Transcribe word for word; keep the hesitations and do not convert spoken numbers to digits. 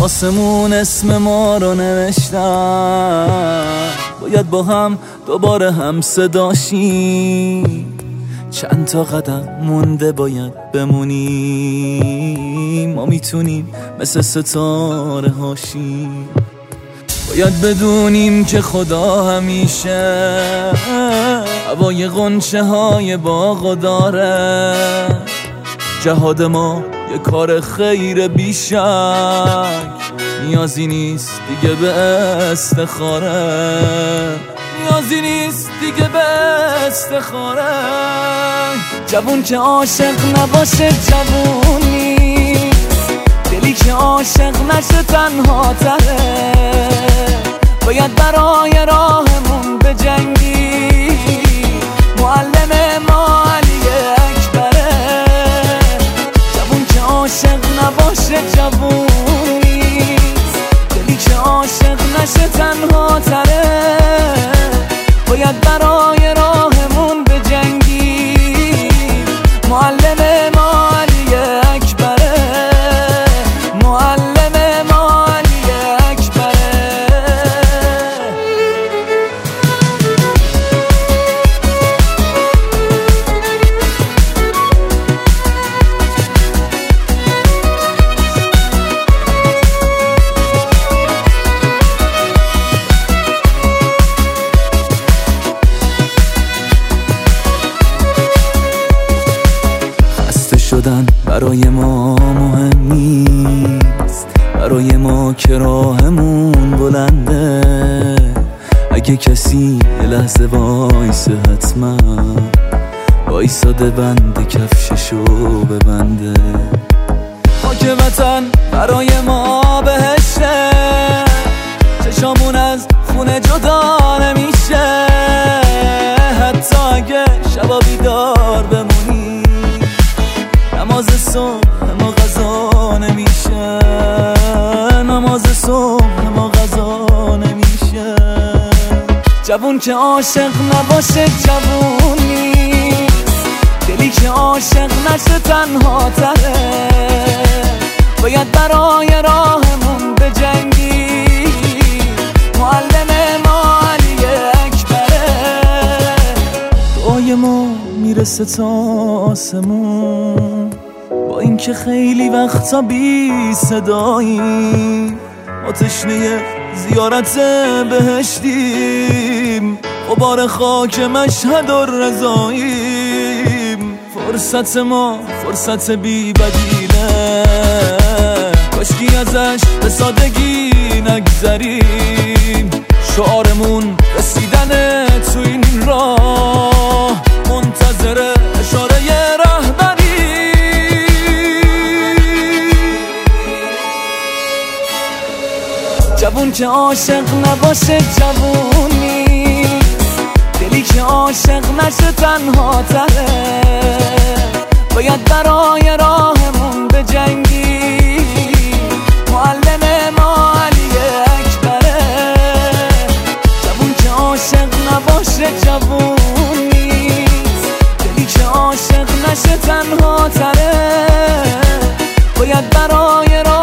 آسمون اسم ما رو نوشتن، باید با هم دوباره هم صداشیم. چند تا قدم مونده باید بمونیم، ما میتونیم مثل ستاره هاشیم. باید بدونیم که خدا همیشه هوای غنچه های باغ داره. جهاد ما یه کار خیر بیشک، نیازی نیست دیگه به استخاره، نیازی نیست دیگه به استخاره. جوون که عاشق نباشه جوون نیست، دلی که عاشق نشه تنها تره. باید برای راهمون بجنگی، معلم ما علی اکبره. جوون که عاشق نباشه جوون نیست، دلی که عاشق نشه تنها تره. باید برای راهمون بجنگی، معلم ما علی اکبره، معلم ما علی اکبره. شدن برای ما مهم نیست، برای ما که راهمون بلنده. اگه کسی یه لحظه وایسه حتما وایساده بند کفششو ببنده. خاک وطن برای ما بهشته، چشامون از خونه جدا نمیشه. حتی اگه شبا بیدار بمونی، نماز صبح ما غذا نمیشه، نماز صبح ما غذا نمیشه. جوون که عاشق نباشه جوون نیست، دلی که عاشق نشه تنها تره. باید برای راهمون بجنگی، معلم ما علی اکبره. دعای ما میرسه تا آسمون، با اینکه خیلی وقتا بی صداییم. ما تشنه زیارت بهشتیم، غبار خاک مشهد و رضاییم. فرصت ما فرصت بی بدیله، کاشکی ازش به سادگی نگذریم. شعارمون رسیدن تو این راه، منتظر اشاره رهبری. جوون که عاشق نباشه جوون نیست، دلی که عاشق نشه تنها تره. باید برای راهمون بجنگی، معلم ما علی اکبره. جوون که عاشق نباشه جوون نیست، دلی که عاشق نشه تنها تره. باید برای راهمون